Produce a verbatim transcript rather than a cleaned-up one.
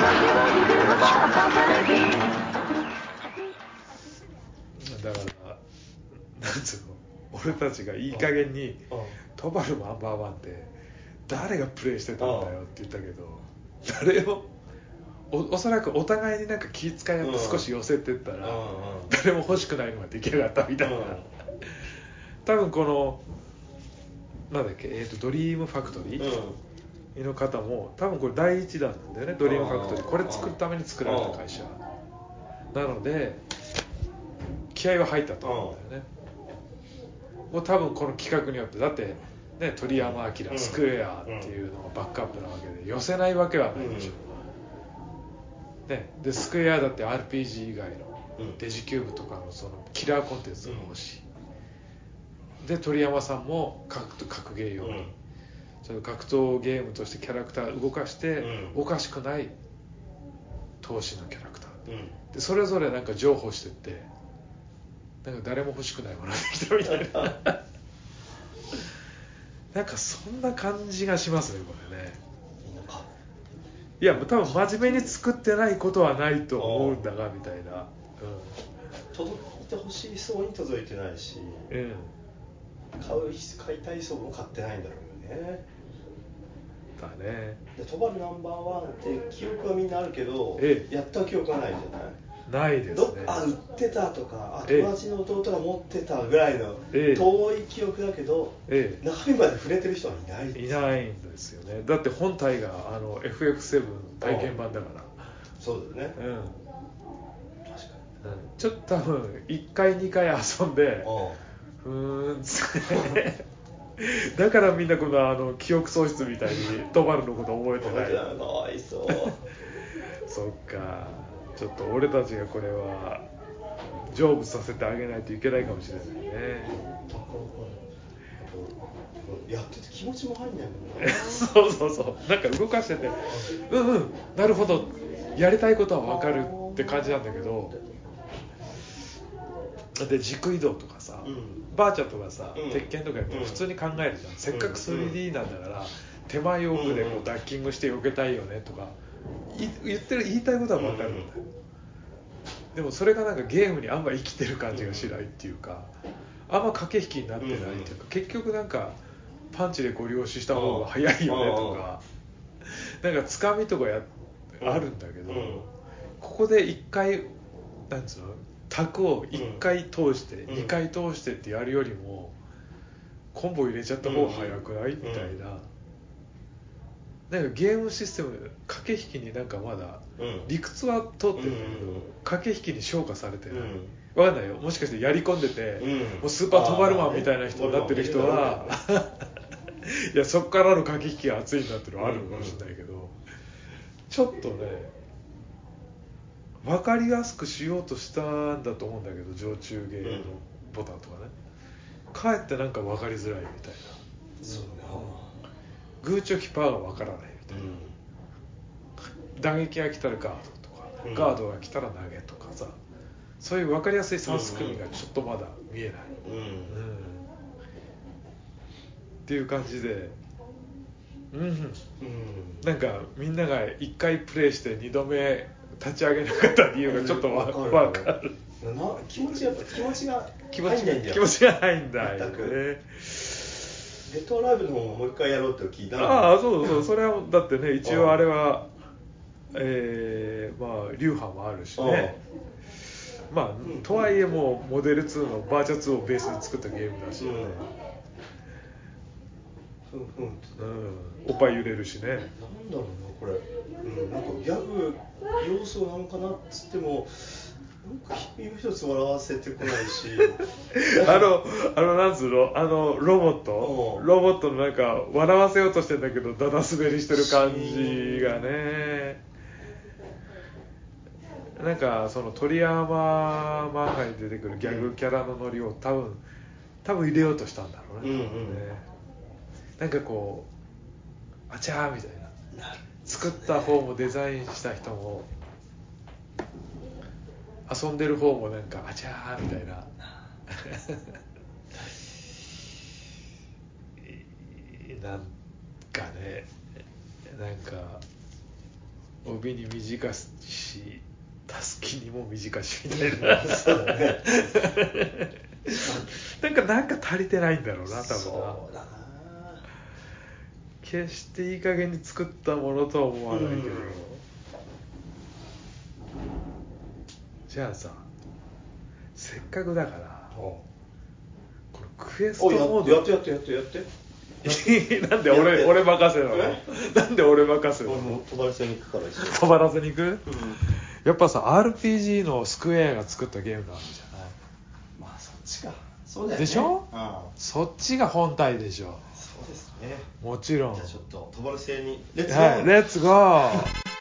だからなんつうの、俺たちがいい加減にトバルナンバーワンって誰がプレイしてたんだよって言ったけど、誰も お, おそらくお互いになんか気遣い合って少し寄せてったら、誰も欲しくないのが出来上がったみたいな。多分このなんだっけ、えーとドリームファクトリーの方も多分これ第一弾なんだよね。ドリームファクトリーこれ作るために作られた会社なので気合は入ったと思うんだよね。もう多分この企画によってだってね、鳥山明スクエアっていうのがバックアップなわけで寄せないわけはないでしょ、ね、でスクエアだって アールピージー 以外のデジキューブとかのそのキラーコンテンツが欲しい、で鳥山さんも 格, 格ゲー用に、うん、その格闘ゲームとしてキャラクター動かして、うん、おかしくない投資のキャラクター、うん、でそれぞれなんか譲歩してってなんか誰も欲しくないものができたみたいななんかそんな感じがしますねこれね。いや多分真面目に作ってないことはないと思うんだがみたいな、うん、 届いてほしい層に届いてないし、うん、買う買いたい層も買ってないんだろうよね。 だね。 でトバルナンバーワンって記憶はみんなあるけど、 ええ、 やった記憶はないじゃない。 ないですね。 あ売ってたとか、あ友達の弟が持ってたぐらいの遠い記憶だけど、ええ、中身まで触れてる人はいない、 いないんですよね。だって本体があの エフエフセブン 体験版だから。 そうだよね、うん、確かに、うん、ちょっと多分いっかいにかい遊んでふーんってだからみんなこのあの記憶喪失みたいにトバルのこと覚えてない。 覚えてない、かわいそうそっか、ちょっと俺たちがこれは成仏させてあげないといけないかもしれないね。 やってて気持ちも入んないもんねそうそうそう、なんか動かしててうんうんなるほどやりたいことは分かるって感じなんだけど、で軸移動とかさ、うん、バーチャとかさ、うん、鉄拳とかやって普通に考えるじゃん、うん、せっかく スリーディー なんだから、うん、手前奥でこうダッキングして避けたいよねとか言ってる言いたいことは分かるんだよ、うん、でもそれがなんかゲームにあんま生きてる感じがしないっていうか、あんま駆け引きになってないっていうか、結局なんかパンチでご了承した方が早いよねとか、なんかつかみとかやあるんだけど、ここでいっかいなんつうの卓をいっかい通して、うん、にかい通してってやるよりもコンボ入れちゃった方が早くない、うん、みたいな、なんかゲームシステム駆け引きになんかまだ理屈は通ってるんだけど、うん、駆け引きに昇華されてない、うん、分かんないよ、もしかしてやり込んでて、うん、もうスーパートバルマンみたいな人になってる人は、いやそっからの駆け引きが熱いんだっていうのはあるかもしれないけど、うん、ちょっとね分かりやすくしようとしたんだと思うんだけど、常駐ゲーのボタンとかね、かえってなんか分かりづらいみたいな、そうね、グーチョキパーが分からないみたいな、うん、打撃が来たらガードとか、うん、ガードが来たら投げとかさ、そういう分かりやすいさんす組がちょっとまだ見えない、うんうん、っていう感じで、うんうん、なんかみんながいっかいプレイしてにどめ立ち上げなかった理由がちょっとわかる、分かるな、気持ちが気持ちが入んないんだよ、 気持ちがないんだよね。 デッドライブの方ももう一回やろうって聞いた。 ああそうそう、それはだってね一応あれはえー、まあ流派もあるしね、まあ、うん、とはいえもうモデルツーのバーチャツーをベースに作ったゲームだしね、うんうんうん、おっぱい揺れるしね、 なんだろうなこれ、うん、なんかギャグ要素なのかなっつってもなんか一つ笑わせてこないしあのあのなんつうのあのロボット、ロボットのなんか笑わせようとしてんだけどだだ滑りしてる感じがね、なんかその鳥山漫画に出てくるギャグキャラのノリを多分多分入れようとしたんだろうね、うんうん、なんかこうあちゃーみたいな、作った方もデザインした人も遊んでる方もなんかあちゃーみたいななんかね、なんか帯に短したすきにも短しみたいなそうだねなんかなんか足りてないんだろうな多分な。 そうだな。 決していい加減に作ったものとは思わないけど、うん、じゃあさせっかくだからこのクエストモードやってやってやってやってなんで俺俺任せなの？なんで俺任せなの？ 俺も飛ばらせに行くから一緒に飛ばらせに行く、 うん、 やっぱさ アールピージー のスクエアが作ったゲームなんじゃない？ まあそっちか。そうだよね。 でしょ？ うん、 そっちが本体でしょ。 そうですね。 もちろん。 じゃあちょっと飛ばらせにレッツゴー。 はい、レッツゴー。